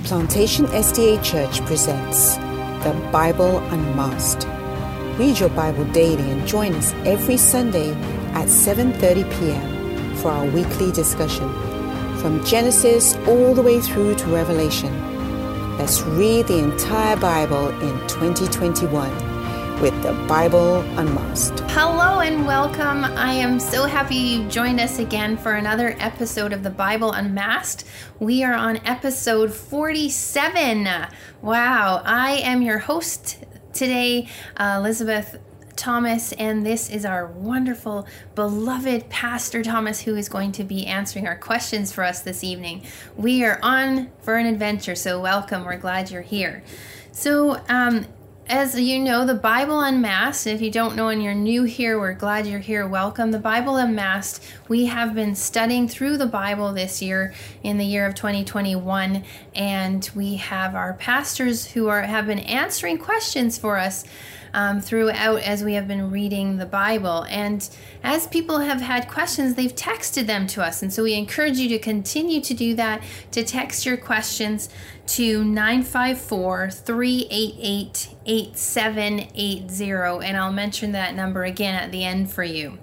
Plantation SDA Church presents The Bible Unmasked. Read your Bible daily and join us every Sunday at 7:30 p.m. for our weekly discussion, from Genesis all the way through to Revelation. Let's read the entire Bible in 2021 with The Bible Unmasked. Hello and welcome. I am so happy you joined us again for another episode of The Bible Unmasked. We are on episode 47. Wow, I am your host today, Elizabeth Thomas, and this is our wonderful, beloved Pastor Thomas, who is going to be answering our questions for us this evening. We are on for an adventure, so welcome. We're glad you're here. So, as you know, the Bible Unmasked, if you don't know and you're new here, we're glad you're here. Welcome. The Bible Unmasked, we have been studying through the Bible this year in the year of 2021, and we have our pastors who have been answering questions for us throughout as we have been reading the Bible. And as people have had questions, they've texted them to us. And so we encourage you to continue to do that, to text your questions to 954-388-8780. And I'll mention that number again at the end for you.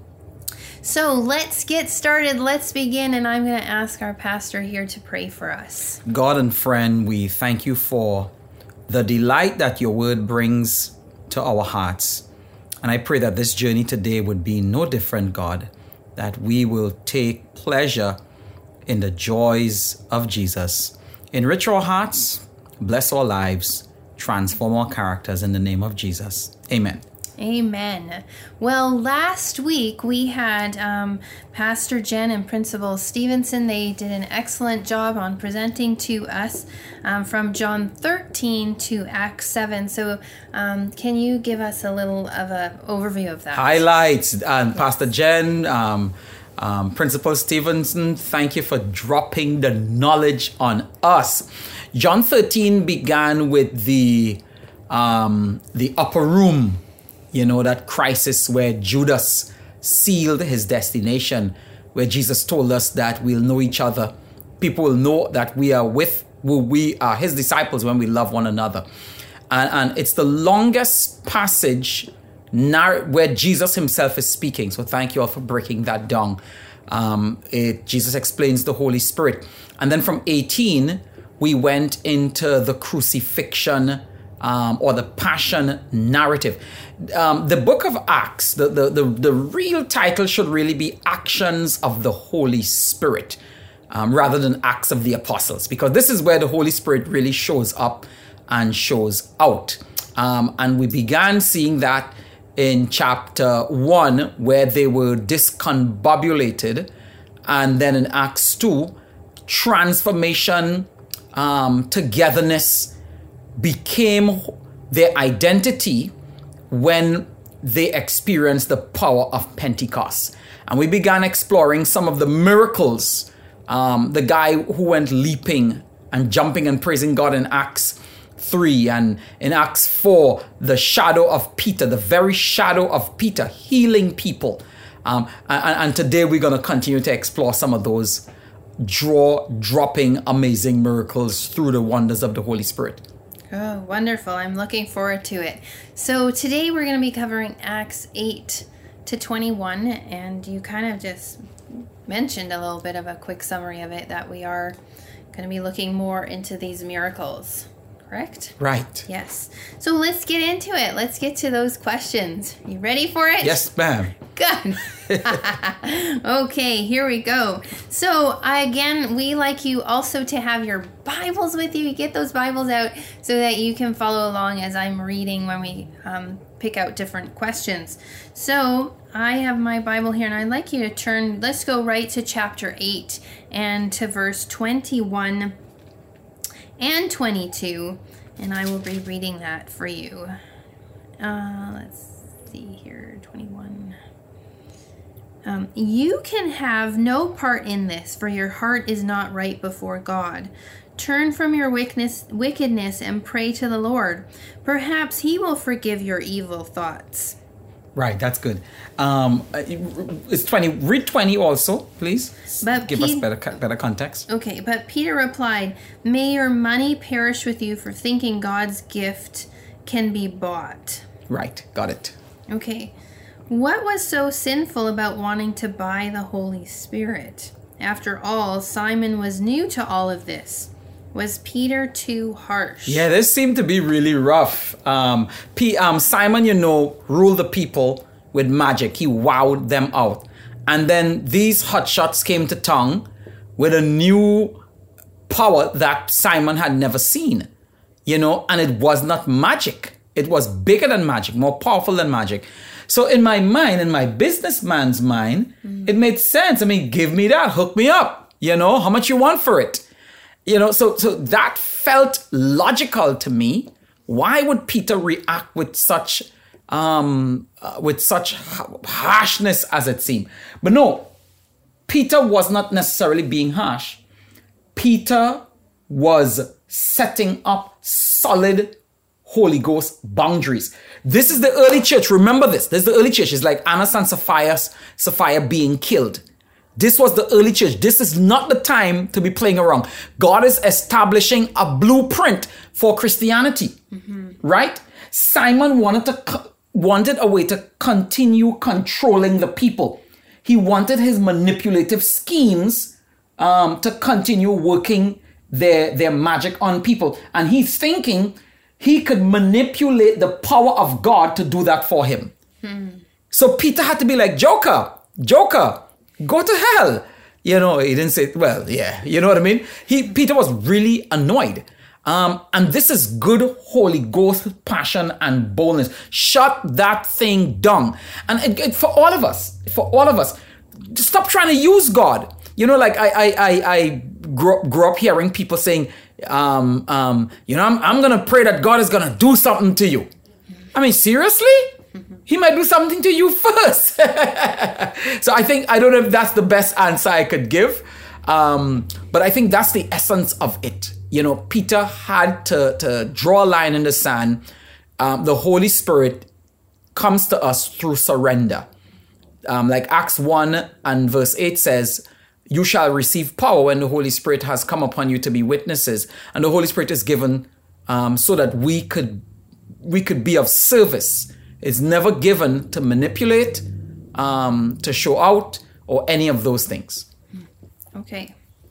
So let's get started. Let's begin. And I'm going to ask our pastor here to pray for us. God and friend, we thank you for the delight that your word brings to our hearts. And I pray that this journey today would be no different, God, that we will take pleasure in the joys of Jesus. Enrich our hearts, bless our lives, transform our characters in the name of Jesus. Amen. Amen. Well, last week we had Pastor Jen and Principal Stevenson. They did an excellent job on presenting to us from John 13 to Acts 7. So can you give us a little of an overview of that? Highlights. Yes. Pastor Jen, Principal Stevenson, thank you for dropping the knowledge on us. John 13 began with the upper room. You know, that crisis where Judas sealed his destination, where Jesus told us that we'll know each other. People will know that we are his disciples when we love one another. And it's the longest passage where Jesus himself is speaking. So thank you all for breaking that down. Jesus explains the Holy Spirit. And then from 18, we went into the crucifixion or the passion narrative. The book of Acts, the real title should really be Actions of the Holy Spirit, rather than Acts of the Apostles, because this is where the Holy Spirit really shows up and shows out. And we began seeing that in chapter 1, where they were discombobulated, and then in Acts 2, transformation, togetherness became their identity when they experienced the power of Pentecost. And we began exploring some of the miracles. The guy who went leaping and jumping and praising God in Acts 3, and in Acts 4, the shadow of Peter, the very shadow of Peter, healing people. And today we're going to continue to explore some of those jaw-dropping, amazing miracles through the wonders of the Holy Spirit. Oh, wonderful. I'm looking forward to it. So today we're going to be covering Acts 8 to 21, and you kind of just mentioned a little bit of a quick summary of it, that we are going to be looking more into these miracles, correct? Right. Yes. So let's get into it. Let's get to those questions. You ready for it? Yes, ma'am. Good. Okay, here we go. So again, we like you also to have your Bibles with you. Get those Bibles out so that you can follow along as I'm reading when we pick out different questions. So I have my Bible here, and I'd like you to turn, let's go right to chapter 8 and to verse 21 and 22, and I will be reading that for you. Let's see here, 21. You can have no part in this, for your heart is not right before God. Turn from your wickedness and pray to the Lord. Perhaps he will forgive your evil thoughts. Right, that's good. It's 20. Read 20 also, please. But Give us better context. Okay, but Peter replied, "May your money perish with you for thinking God's gift can be bought." Right, got it. Okay. What was so sinful about wanting to buy the Holy Spirit? After all, Simon was new to all of this. Was Peter too harsh? Yeah, this seemed to be really rough. Simon, ruled the people with magic. He wowed them out. And then these hotshots came to town with a new power that Simon had never seen. And it was not magic. It was bigger than magic, more powerful than magic. So in my mind, in my businessman's mind, it made sense. I mean, give me that, hook me up. How much you want for it? So that felt logical to me. Why would Peter react with such harshness as it seemed? But no, Peter was not necessarily being harsh. Peter was setting up solid Holy Ghost boundaries. This is the early church. Remember this. This is the early church. It's like Annas and Sapphira being killed. This was the early church. This is not the time to be playing around. God is establishing a blueprint for Christianity, right? Simon wanted a way to continue controlling the people. He wanted his manipulative schemes to continue working their magic on people. And he's thinking he could manipulate the power of God to do that for him. So Peter had to be like, Joker, go to hell. He didn't say, well, yeah, you know what I mean? Peter was really annoyed. And this is good Holy Ghost passion and boldness. Shut that thing down. And for all of us, just stop trying to use God. I grew up hearing people saying, I'm going to pray that God is going to do something to you. I mean, seriously? He might do something to you first. So I don't know if that's the best answer I could give. But I think that's the essence of it. Peter had to draw a line in the sand. The Holy Spirit comes to us through surrender. Like Acts 1 and verse 8 says, you shall receive power when the Holy Spirit has come upon you to be witnesses. And the Holy Spirit is given so that we could be of service. It's never given to manipulate, to show out, or any of those things. Okay,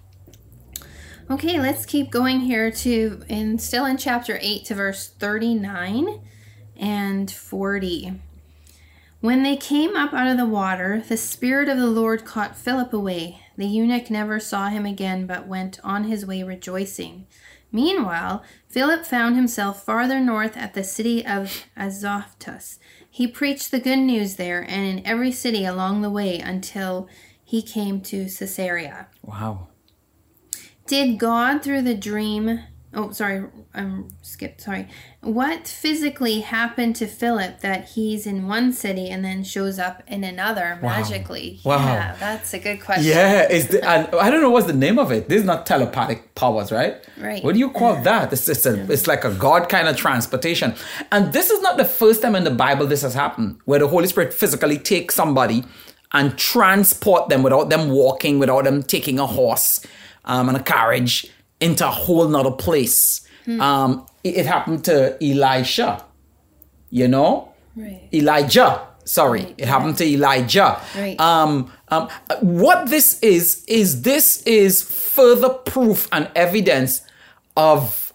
let's keep going here still in chapter 8 to verse 39 and 40. When they came up out of the water, the Spirit of the Lord caught Philip away. The eunuch never saw him again, but went on his way rejoicing. Meanwhile, Philip found himself farther north at the city of Azotus. He preached the good news there and in every city along the way until he came to Caesarea. Wow. Did God through the dream... Oh, sorry, sorry. What physically happened to Philip that he's in one city and then shows up in another magically? Wow. Yeah, that's a good question. Yeah, and I don't know what's the name of it. This is not telepathic powers, right? Right. What do you call that? It's like a God kind of transportation. And this is not the first time in the Bible this has happened, where the Holy Spirit physically takes somebody and transport them without them walking, without them taking a horse and a carriage into a whole nother place. It happened to Elisha, Right. Elijah. Sorry, right. It happened to Elijah. Right. What this is further proof and evidence of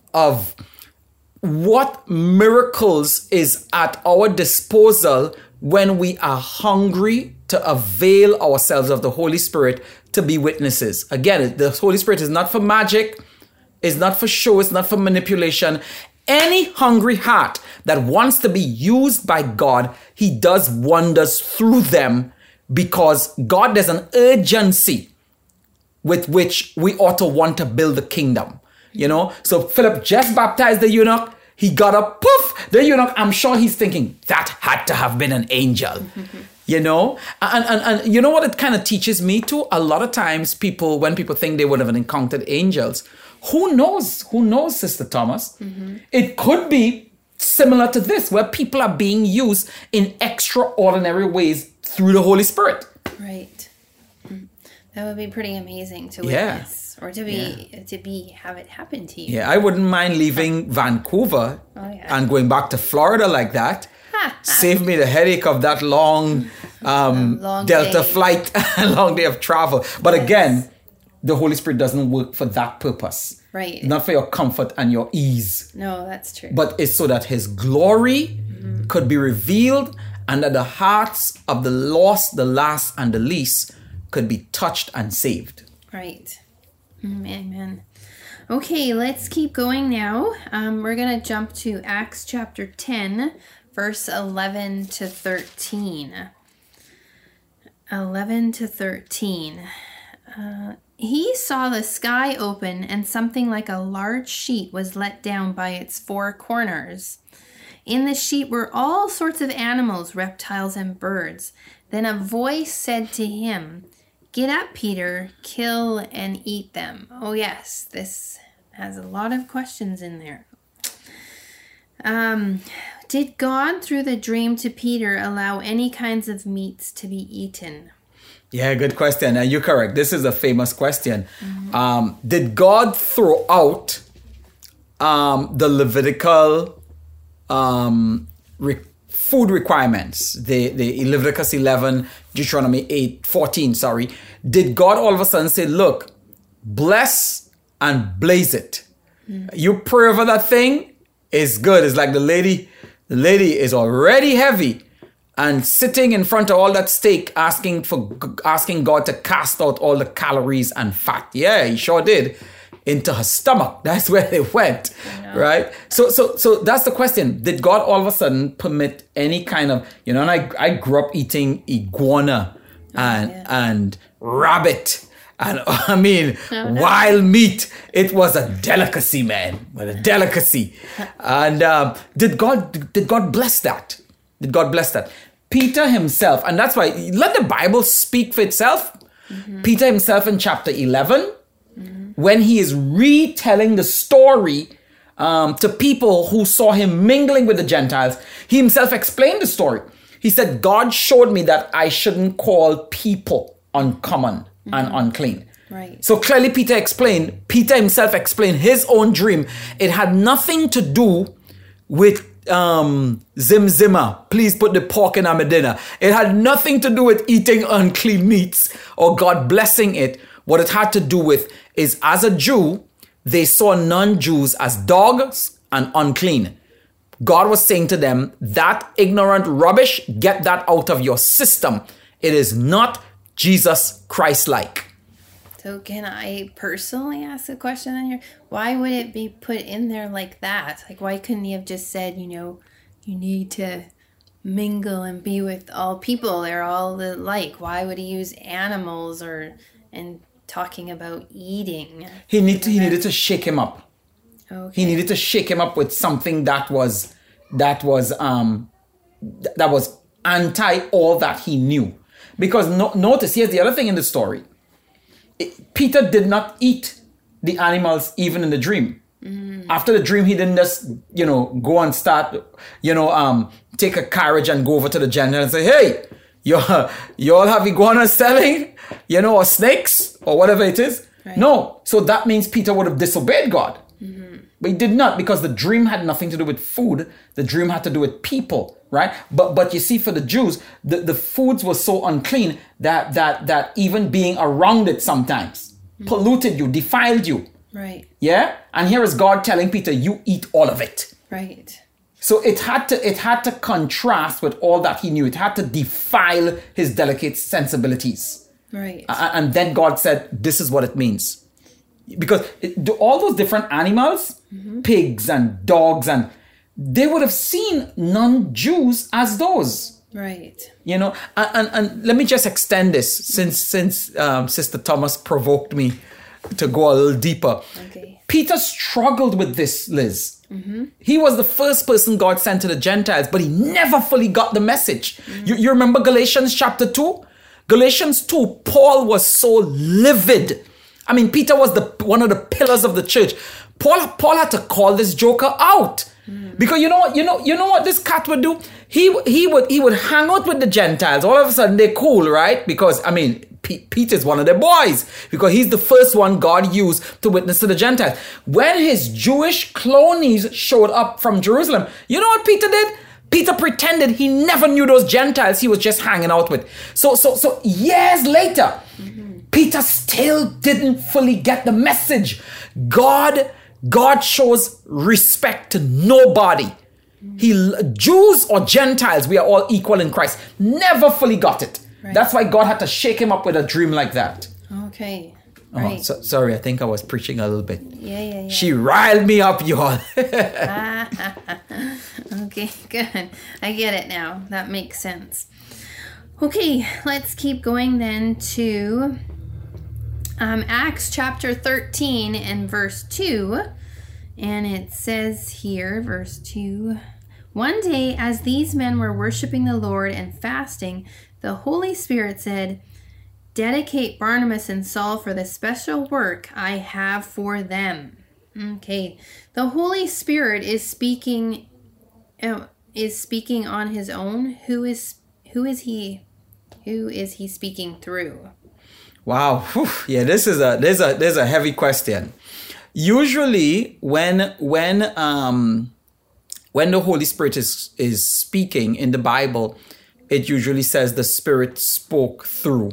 what miracles is at our disposal when we are hungry to avail ourselves of the Holy Spirit to be witnesses. Again, the Holy Spirit is not for magic, it's not for show, it's not for manipulation. Any hungry heart that wants to be used by God, he does wonders through them, because God, there's an urgency with which we ought to want to build the kingdom. So Philip just baptized the eunuch. He got up, poof, the eunuch, I'm sure he's thinking, that had to have been an angel. And you know what it kind of teaches me too? A lot of times when people think they would have encountered angels, who knows, Sister Thomas? It could be similar to this, where people are being used in extraordinary ways through the Holy Spirit. Right. That would be pretty amazing to Yeah. witness or to have it happen to you. Yeah, I wouldn't mind leaving Vancouver and going back to Florida like that. Save me the headache of that long, long Delta day. flight, long day of travel. But again, the Holy Spirit doesn't work for that purpose. Right. Not for your comfort and your ease. No, that's true. But it's so that his glory could be revealed and that the hearts of the lost, the last, and the least could be touched and saved. Right. Amen. Okay, let's keep going now. We're going to jump to Acts chapter 10, verse 11 to 13. 11 to 13. He saw the sky open and something like a large sheet was let down by its four corners. In the sheet were all sorts of animals, reptiles, and birds. Then a voice said to him, "Get up, Peter, kill and eat them." Oh yes, this has a lot of questions in there. Did God, through the dream to Peter, allow any kinds of meats to be eaten? Yeah, good question. And you're correct. This is a famous question. Did God throw out the Levitical food requirements, the Leviticus 11, Deuteronomy 8:14, did God all of a sudden say, look, bless and blaze it. You pray over that thing, it's good. It's like the lady is already heavy and sitting in front of all that steak asking God to cast out all the calories and fat. Yeah, he sure did. Into her stomach. That's where they went, right? So that's the question. Did God all of a sudden permit any kind of, and I grew up eating iguana and rabbit and wild meat. It was a delicacy, man. A delicacy. And did God bless that? Did God bless that? Peter himself, and that's why let the Bible speak for itself. Peter himself in chapter 11, when he is retelling the story to people who saw him mingling with the Gentiles, he himself explained the story. He said, God showed me that I shouldn't call people uncommon and unclean. Right. So clearly Peter himself explained his own dream. It had nothing to do with Zimzima, please put the pork in our dinner. It had nothing to do with eating unclean meats or God blessing it. What it had to do with is, as a Jew, they saw non-Jews as dogs and unclean. God was saying to them, that ignorant rubbish, get that out of your system. It is not Jesus Christ-like. So can I personally ask a question on here? Why would it be put in there like that? Like, why couldn't he have just said, you need to mingle and be with all people? They're all alike. Why would he use animals and talking about eating? He needed to shake him up. Okay. He needed to shake him up with something that was anti all that he knew. Because notice, here's the other thing in the story. Peter did not eat the animals even in the dream. After the dream, he didn't just, go and start, take a carriage and go over to the Gentiles and say, hey, you all have iguanas selling, or snakes or whatever it is. Right. No. So that means Peter would have disobeyed God. But he did not, because the dream had nothing to do with food. The dream had to do with people, right? But you see, for the Jews, the foods were so unclean that even being around it sometimes polluted you, defiled you. Right. Yeah? And here is God telling Peter, you eat all of it. Right. So it had to contrast with all that he knew. It had to defile his delicate sensibilities. Right. And then God said, this is what it means. Because all those different animals, pigs and dogs, and they would have seen non-Jews as those. Right. And let me just extend this since Sister Thomas provoked me to go a little deeper. Okay. Peter struggled with this, Liz. He was the first person God sent to the Gentiles, but he never fully got the message. You remember Galatians chapter 2? Galatians 2, Paul was so livid. I mean, Peter was one of the pillars of the church. Paul had to call this joker out. Because you know what this cat would do? He would hang out with the Gentiles. All of a sudden they're cool, right? Because I mean, Peter's one of their boys, because he's the first one God used to witness to the Gentiles. When his Jewish clonies showed up from Jerusalem, you know what Peter did? Peter pretended he never knew those Gentiles he was just hanging out with. So years later, Peter still didn't fully get the message. God shows respect to nobody. Jews or Gentiles, we are all equal in Christ. Never fully got it. Right. That's why God had to shake him up with a dream like that. Okay. Right. Oh, sorry, I think I was preaching a little bit. Yeah. She riled me up, y'all. Okay, good. I get it now. That makes sense. Okay, let's keep going then to Acts chapter 13 and verse 2. And it says here, verse 2, "One day as these men were worshiping the Lord and fasting, the Holy Spirit said, 'Dedicate Barnabas and Saul for the special work I have for them.'" Okay, the Holy Spirit is speaking on his own. Who is he speaking through? Wow. Whew. Yeah, there's a heavy question. Usually when the Holy Spirit is speaking in the Bible, it usually says the Spirit spoke through.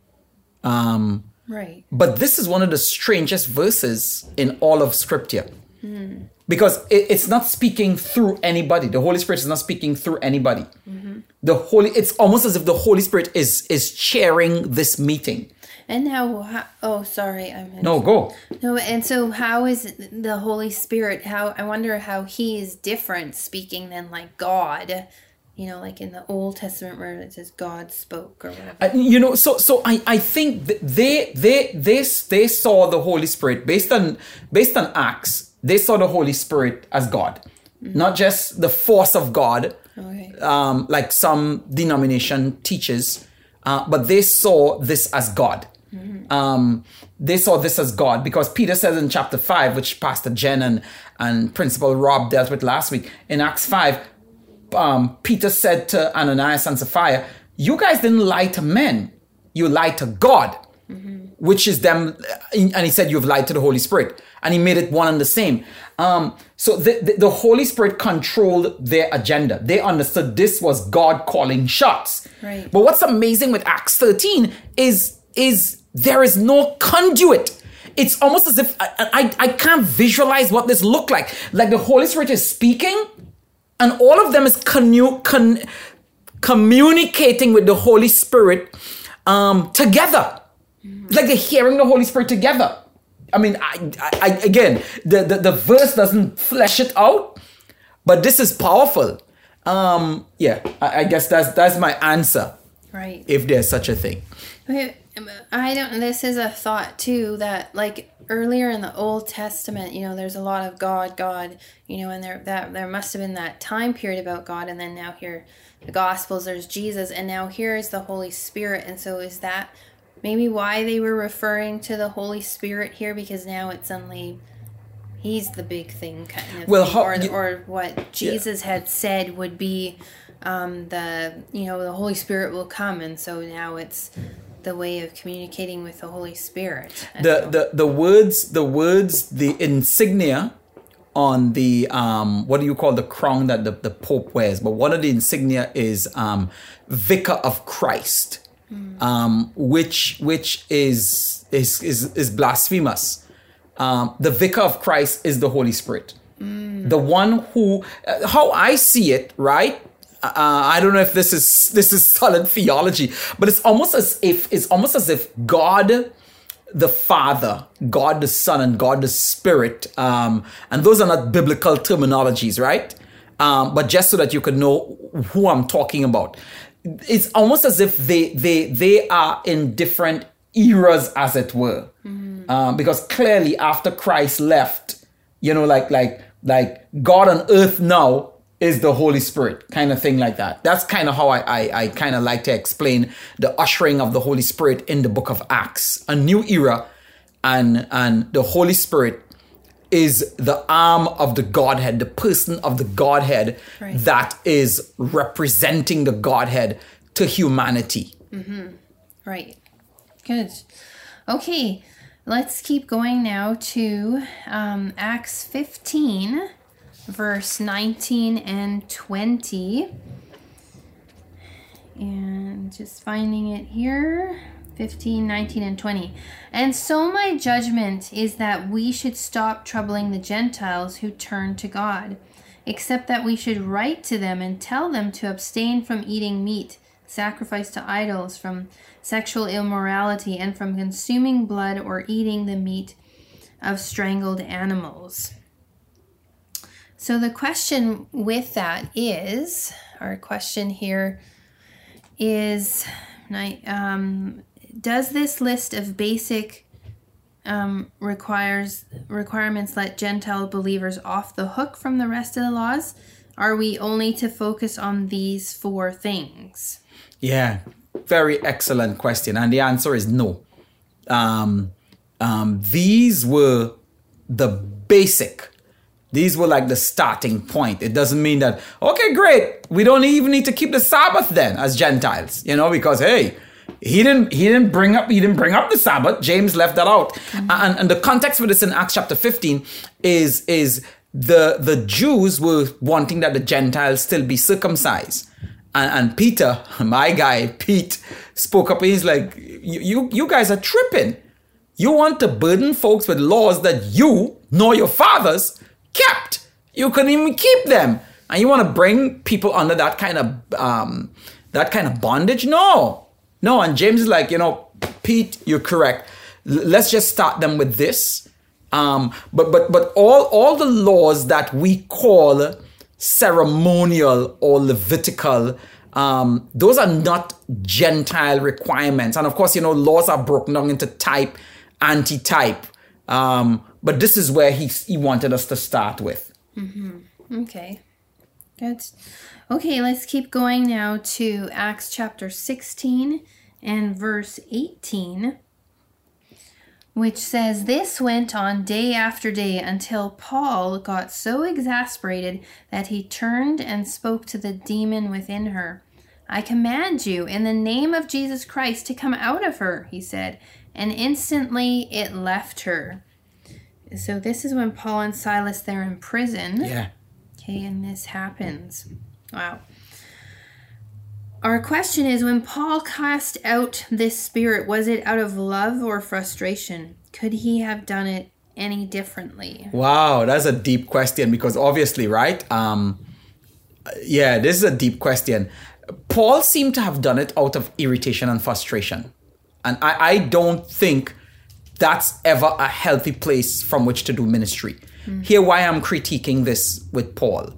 Right. But this is one of the strangest verses in all of Scripture. Because it's not speaking through anybody. The Holy Spirit is not speaking through anybody. It's almost as if the Holy Spirit is chairing this meeting. And now, go. No, and so how is the Holy Spirit, I wonder how he is different speaking than like God, like in the Old Testament where it says God spoke or whatever. So I think they saw the Holy Spirit based on Acts. They saw the Holy Spirit as God, not just the force of God, like some denomination teaches, but they saw this as God. They saw this as God because Peter says in chapter 5, which Pastor Jen and Principal Rob dealt with last week, in Acts 5, Peter said to Ananias and Sapphira, "You guys didn't lie to men, you lied to God," which is them. And he said, "You've lied to the Holy Spirit." And he made it one and the same. So the Holy Spirit controlled their agenda. They understood this was God calling shots. Right. But what's amazing with Acts 13 is there is no conduit. It's almost as if I can't visualize what this looked like. Like the Holy Spirit is speaking and all of them is communicating with the Holy Spirit together. Like they're hearing the Holy Spirit together. I mean, I again, the verse doesn't flesh it out, but this is powerful. I guess that's my answer. Right. If there's such a thing. Okay, this is a thought too, that like earlier in the Old Testament, there's a lot of God, and there must have been that time period about God, and then now here, the Gospels, there's Jesus, and now here is the Holy Spirit, and so is that maybe why they were referring to the Holy Spirit here, because now it's suddenly he's the big thing kind of thing, or what Jesus had said would be the Holy Spirit will come, and so now it's the way of communicating with the Holy Spirit. The words, the insignia on the what do you call the crown that the Pope wears? But one of the insignia is Vicar of Christ. Which is blasphemous. The Vicar of Christ is the Holy Spirit, the one who, how I see it, right? I don't know if this is solid theology, but it's almost as if God the Father, God the Son, and God the Spirit, and those are not biblical terminologies, right? But just so that you could know who I'm talking about. It's almost as if they are in different eras, as it were, because clearly after Christ left, like God on earth now is the Holy Spirit, kind of thing like that. That's kind of how I kind of like to explain the ushering of the Holy Spirit in the book of Acts, a new era, and the Holy Spirit is the arm of the Godhead, the person of the Godhead that is representing the Godhead to humanity. Right. Good. Okay, let's keep going now to Acts 15, verse 19 and 20. And just finding it here. 15, 19, and 20. And so my judgment is that we should stop troubling the Gentiles who turn to God, except that we should write to them and tell them to abstain from eating meat sacrificed to idols, from sexual immorality, and from consuming blood or eating the meat of strangled animals. So the question with that is, our question here is, does this list of basic requirements let Gentile believers off the hook from the rest of the laws? Are we only to focus on these 4 things? Yeah, very excellent question. And the answer is no. These were the basic. These were like the starting point. It doesn't mean that, okay, great, we don't even need to keep the Sabbath then as Gentiles, because, hey, he didn't bring up the Sabbath. James left that out. And the context for this in Acts chapter 15 is the Jews were wanting that the Gentiles still be circumcised. And Peter, my guy, Pete, spoke up. He's like, you guys are tripping. You want to burden folks with laws that you nor your fathers kept. You couldn't even keep them. And you want to bring people under that kind of bondage? No. And James is like, Pete, you're correct. Let's just start them with this. But all the laws that we call ceremonial or Levitical, those are not Gentile requirements. And of course, laws are broken down into type, anti-type. But this is where he wanted us to start with. Okay, good. Okay, let's keep going now to Acts chapter 16 and verse 18, which says, "This went on day after day until Paul got so exasperated that he turned and spoke to the demon within her. 'I command you in the name of Jesus Christ to come out of her,' he said, and instantly it left her." So this is when Paul and Silas, they're in prison. Yeah. Okay, and this happens. Wow. Our question is, when Paul cast out this spirit, was it out of love or frustration? Could he have done it any differently? Wow, that's a deep question because obviously, right? This is a deep question. Paul seemed to have done it out of irritation and frustration. And I don't think that's ever a healthy place from which to do ministry. Here, why I'm critiquing this with Paul.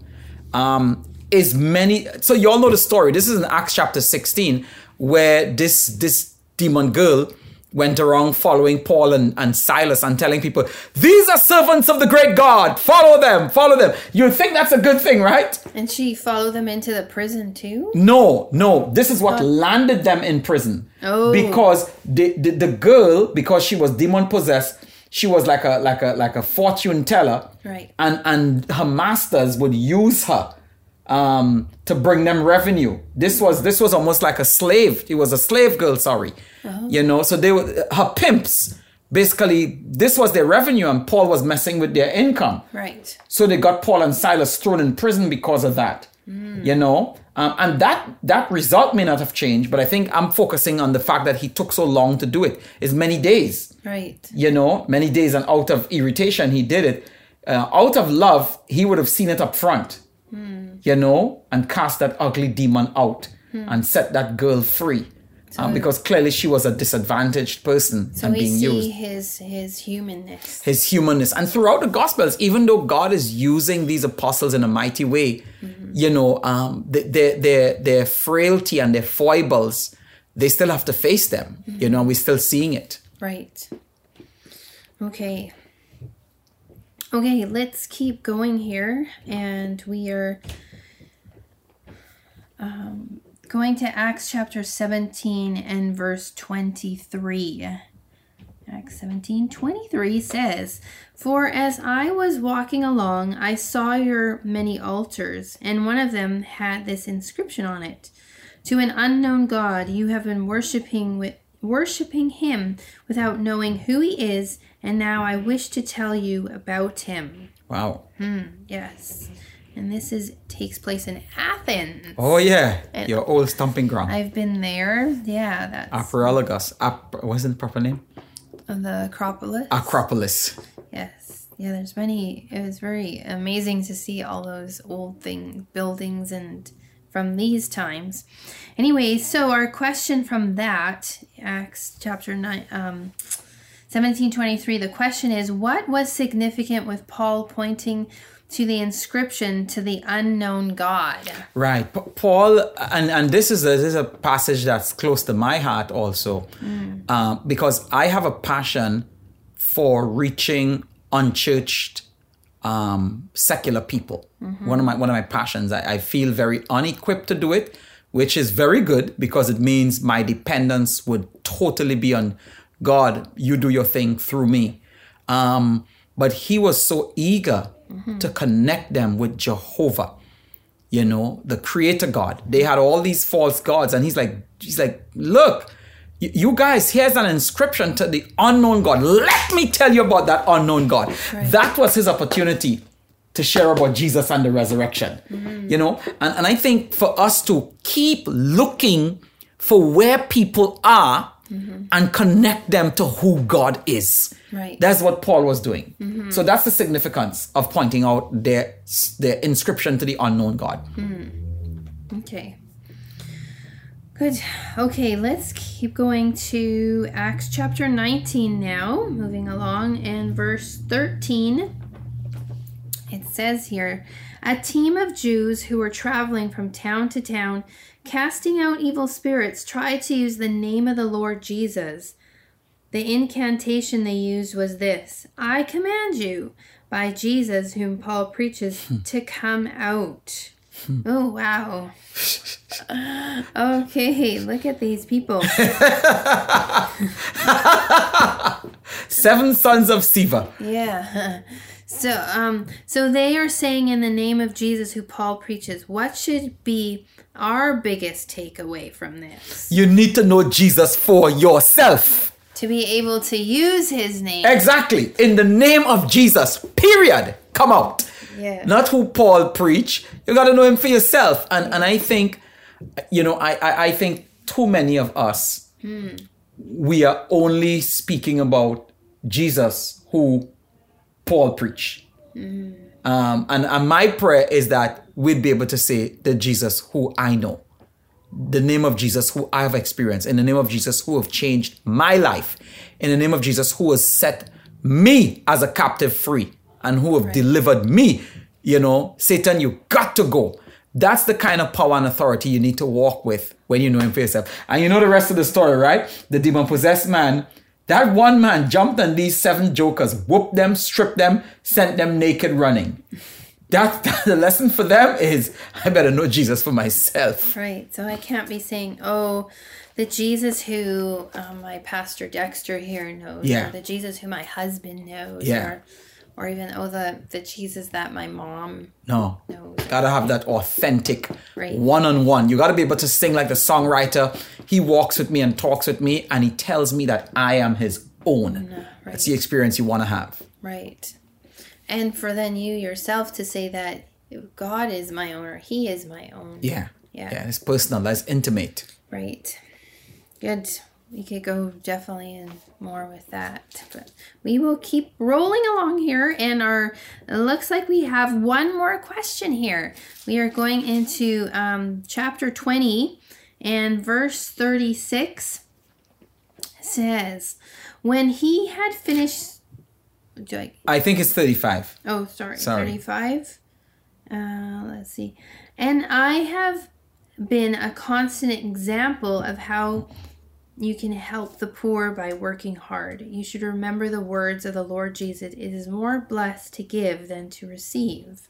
So you all know the story. This is in Acts chapter 16, where this demon girl went around following Paul and Silas and telling people, "These are servants of the great God. Follow them. You think that's a good thing, right? And she followed them into the prison too? No. This is what landed them in prison. Oh. Because the girl, because she was demon possessed, she was like a fortune teller. Right. And her masters would use her to bring them revenue. This was almost like a slave. It was a slave girl, sorry. Oh. So they were her pimps. Basically, this was their revenue, and Paul was messing with their income. Right. So they got Paul and Silas thrown in prison because of that. And that result may not have changed, but I think I'm focusing on the fact that he took so long to do it. It's many days. Right. Many days, and out of irritation, he did it. Out of love, he would have seen it up front. And cast that ugly demon out and set that girl free. Because clearly she was a disadvantaged person and being used. So we see his humanness. His humanness. And throughout the Gospels, even though God is using these apostles in a mighty way, their frailty and their foibles, they still have to face them. We're still seeing it. Right. Okay. Okay, let's keep going here, and we are going to Acts chapter 17 and verse 23. Acts 17:23 says, "For as I was walking along, I saw your many altars, and one of them had this inscription on it: To an unknown God you have been worshiping him without knowing who he is, and now I wish to tell you about him." Wow. Yes. And this takes place in Athens. Oh, yeah. Your old stomping ground. I've been there. Yeah, that's Acropolis. What's the proper name? the Acropolis. Acropolis. Yes. Yeah, there's many. It was very amazing to see all those old buildings and from these times. Anyway, so our question from that, Acts chapter 9, 17:23, the question is, what was significant with Paul pointing to the inscription to the unknown God? Right. Paul, and this is a passage that's close to my heart also, because I have a passion for reaching unchurched secular people. One of my passions. I feel very unequipped to do it, which is very good because it means my dependence would totally be on God. You do your thing through me. But he was so eager to connect them with Jehovah, the creator God. They had all these false gods, and he's like, look, you guys, here's an inscription to the unknown God. Let me tell you about that unknown God. Right. That was his opportunity to share about Jesus and the resurrection, and I think for us to keep looking for where people are and connect them to who God is. Right. That's what Paul was doing. So that's the significance of pointing out their inscription to the unknown God. Okay. Good. Okay, let's keep going to Acts chapter 19 now, moving along, and verse 13. It says here, "A team of Jews who were traveling from town to town, casting out evil spirits, tried to use the name of the Lord Jesus. The incantation they used was this: 'I command you, by Jesus whom Paul preaches, to come out.'" Oh, wow. Okay, look at these people. 7 sons of Sceva. Yeah. So they are saying in the name of Jesus who Paul preaches. What should be our biggest takeaway from this? You need to know Jesus for yourself. To be able to use his name. Exactly. In the name of Jesus, period. Come out. Yeah. Not who Paul preached. You got to know him for yourself. And I think, I think too many of us, we are only speaking about Jesus who Paul preached. And my prayer is that we'd be able to say the Jesus who I know. The name of Jesus who I have experienced. In the name of Jesus who have changed my life. In the name of Jesus who has set me as a captive free. And who have delivered me. Satan, you got to go. That's the kind of power and authority you need to walk with when you know him for yourself. And you know the rest of the story, right? The demon-possessed man, that one man jumped on these 7 jokers, whooped them, stripped them, sent them naked running. That the lesson for them is, I better know Jesus for myself. Right. So I can't be saying, oh, the Jesus who my pastor Dexter here knows. Yeah. Or the Jesus who my husband knows. Yeah. Or even, the Jesus that my mom knows. Gotta have that authentic one-on-one. You gotta be able to sing like the songwriter. He walks with me and talks with me, and he tells me that I am his own. That's the experience you want to have. Right. And for then you yourself to say that God is my owner. He is my own. Yeah. It's personal. That's intimate. Right. Good. We could go definitely in more with that, but we will keep rolling along here. And it looks like we have one more question here. We are going into chapter 20 and verse 36 says, "When he had finished," I think it's 35. Oh, sorry. 35. Let's see. "And I have been a constant example of how you can help the poor by working hard. You should remember the words of the Lord Jesus. It is more blessed to give than to receive."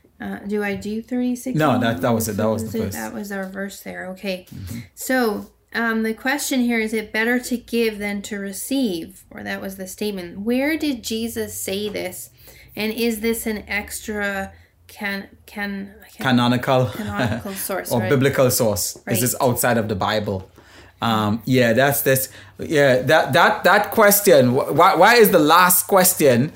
Do I do 36? No, that was it. That was the first. That was our verse there. Okay. So the question here, is it better to give than to receive? Or that was the statement. Where did Jesus say this? And is this an extra canonical source or right? biblical source? Right. Is this outside of the Bible? That's this. Yeah, that question. Why is the last question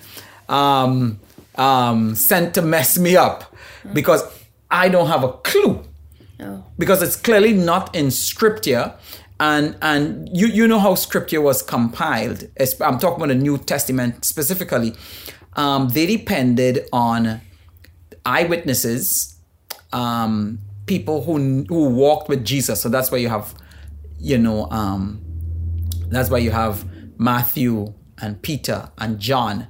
sent to mess me up? Because I don't have a clue. Oh. Because it's clearly not in Scripture, and you know how Scripture was compiled. I'm talking about the New Testament specifically. They depended on eyewitnesses, people who walked with Jesus. So that's why you have, that's why you have Matthew and Peter and John,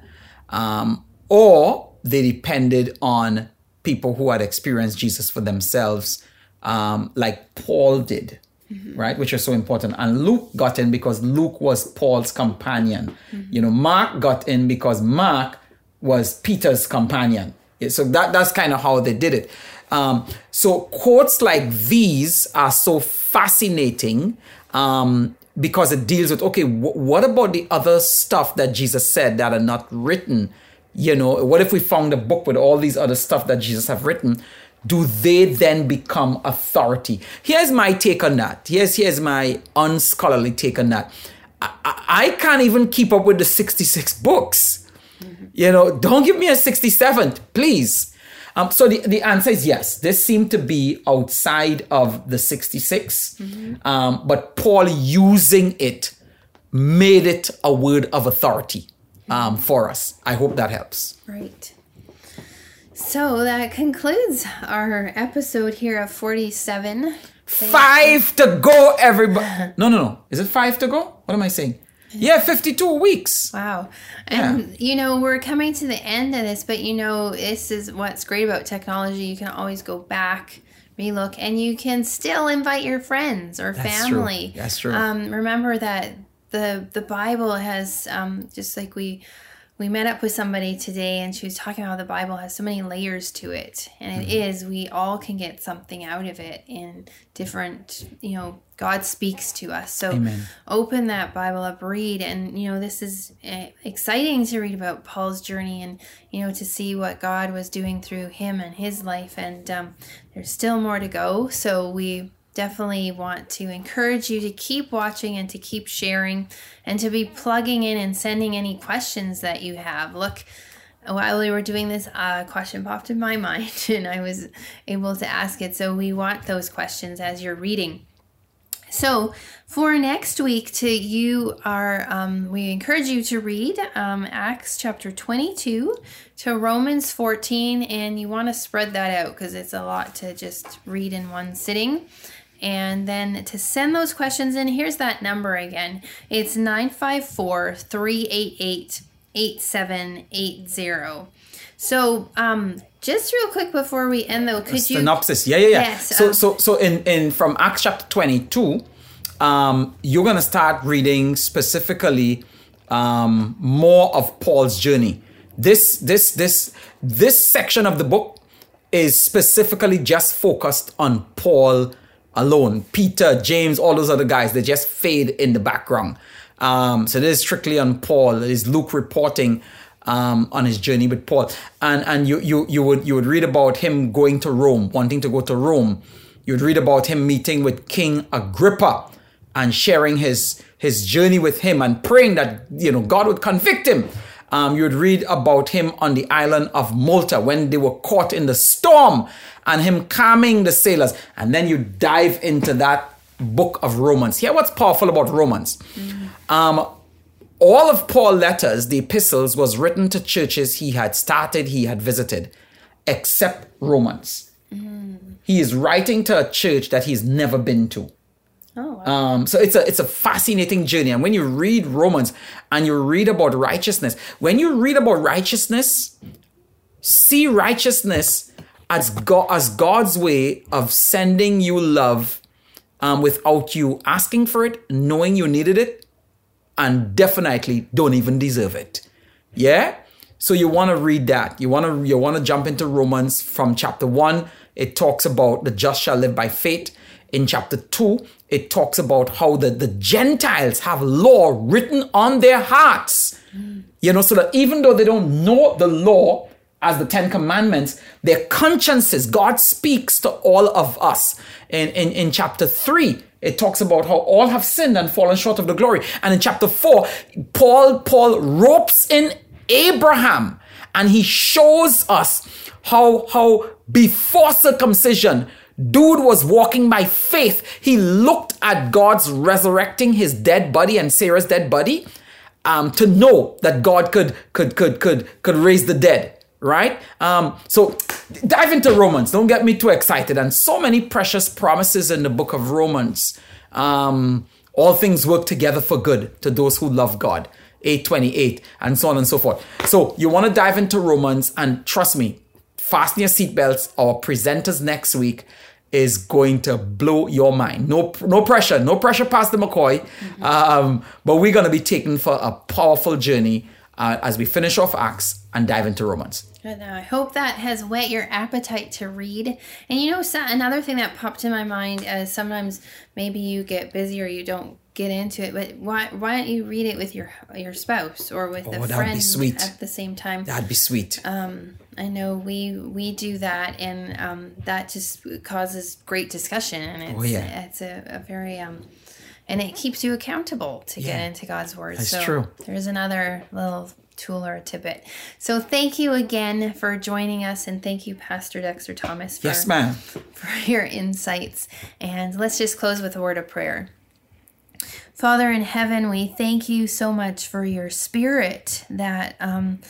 or they depended on people who had experienced Jesus for themselves, like Paul did, right? Which was so important. And Luke got in because Luke was Paul's companion. Mark got in because Mark was Peter's companion. So that's kind of how they did it. So quotes like these are so fascinating because it deals with, okay, what about the other stuff that Jesus said that are not written? What if we found a book with all these other stuff that Jesus have written? Do they then become authority? Here's my take on that. Here's my unscholarly take on that. I can't even keep up with the 66 books. Don't give me a 67th, please. So the answer is yes. This seemed to be outside of the 66. But Paul using it made it a word of authority for us. I hope that helps. Right. So that concludes our episode here of 47. 5 to go, everybody. No. Is it 5 to go? What am I saying? Yeah, 52 weeks. Wow. And, we're coming to the end of this, but, this is what's great about technology. You can always go back, relook, and you can still invite your friends or family. That's true. Remember that the Bible has, just like we met up with somebody today and she was talking about how the Bible has so many layers to it. And it is, we all can get something out of it in different, God speaks to us. So Amen. Open that Bible up, read. And, this is exciting to read about Paul's journey and, to see what God was doing through him and his life. And there's still more to go. So we definitely want to encourage you to keep watching and to keep sharing and to be plugging in and sending any questions that you have. Look, while we were doing this, a question popped in my mind and I was able to ask it. So we want those questions as you're reading. So for next week, we encourage you to read Acts chapter 22 to Romans 14, and you want to spread that out because it's a lot to just read in one sitting. And then to send those questions in, here's that number again. It's 954-388-8780. So just real quick before we end though, could you... Synopsis, yeah. Yes, So in from Acts chapter 22, you're going to start reading specifically more of Paul's journey. This section of the book is specifically just focused on Paul alone. Peter, James, all those other guys, they just fade in the background. So this is strictly on Paul. It is Luke reporting on his journey with Paul. And you would read about him going to Rome, wanting to go to Rome. You'd read about him meeting with King Agrippa and sharing his journey with him and praying that God would convict him. You'd read about him on the island of Malta when they were caught in the storm and him calming the sailors. And then you dive into that book of Romans. Hear what's powerful about Romans. All of Paul's letters, the epistles, was written to churches he had started, he had visited, except Romans. He is writing to a church that he's never been to. Oh, wow. So it's a fascinating journey. And when you read Romans and you read about righteousness, see righteousness as God's way of sending you love without you asking for it, knowing you needed it, and definitely don't even deserve it. Yeah? So you want to read that. You want to jump into Romans from chapter 1. It talks about the just shall live by faith. In chapter 2, it talks about how the Gentiles have law written on their hearts. So that even though they don't know the law as the 10 Commandments, their consciences, God speaks to all of us. In chapter 3, it talks about how all have sinned and fallen short of the glory. And in chapter 4, Paul ropes in Abraham, and he shows us how before circumcision, dude was walking by faith. He looked at God's resurrecting his dead body and Sarah's dead body to know that God could raise the dead, right? So dive into Romans. Don't get me too excited. And so many precious promises in the book of Romans. All things work together for good to those who love God. 8:28 and so on and so forth. So you want to dive into Romans, and trust me, fasten your seatbelts. Our presenters next week is going to blow your mind. No pressure, Pastor McCoy. But we're going to be taken for a powerful journey as we finish off Acts and dive into Romans. Good. I hope that has whet your appetite to read. And another thing that popped in my mind is sometimes maybe you get busy or you don't get into it, but why don't you read it with your spouse or with a friend at the same time? That'd be sweet. I know we do that, and that just causes great discussion, and it's a very and it keeps you accountable to get into God's word. That's true. There's another little tool or a tidbit. So thank you again for joining us, and thank you, Pastor Dexter Thomas, for your insights. And let's just close with a word of prayer. Father in heaven, we thank you so much for your Spirit that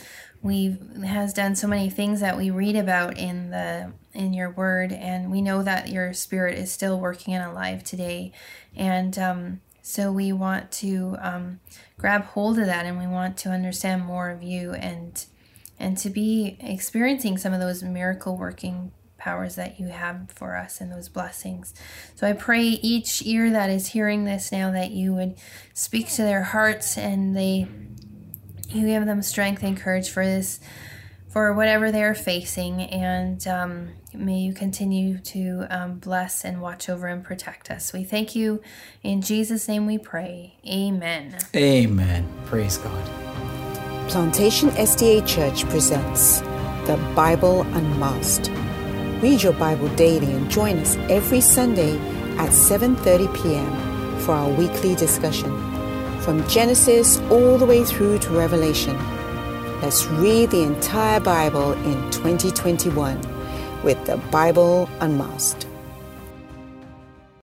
has done so many things that we read about in your word, and we know that your Spirit is still working and alive today. And so we want to grab hold of that, and we want to understand more of you and to be experiencing some of those miracle working powers that you have for us and those blessings. So I pray each ear that is hearing this now that you would speak to their hearts, and you give them strength and courage for this, for whatever they're facing, and may you continue to bless and watch over and protect us. We thank you. In Jesus' name we pray. Amen. Amen. Praise God. Plantation SDA Church presents the Bible Unmasked. Read your Bible daily and join us every Sunday at 7:30 p.m. for our weekly discussion. From Genesis all the way through to Revelation. Let's read the entire Bible in 2021 with the Bible Unmasked.